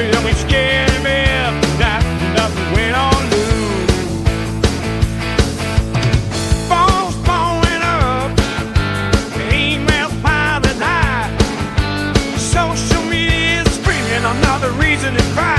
don't be scared of me. Got nothing went on loose. Phones blowing up, emails piling high. Social media is screaming another reason to cry.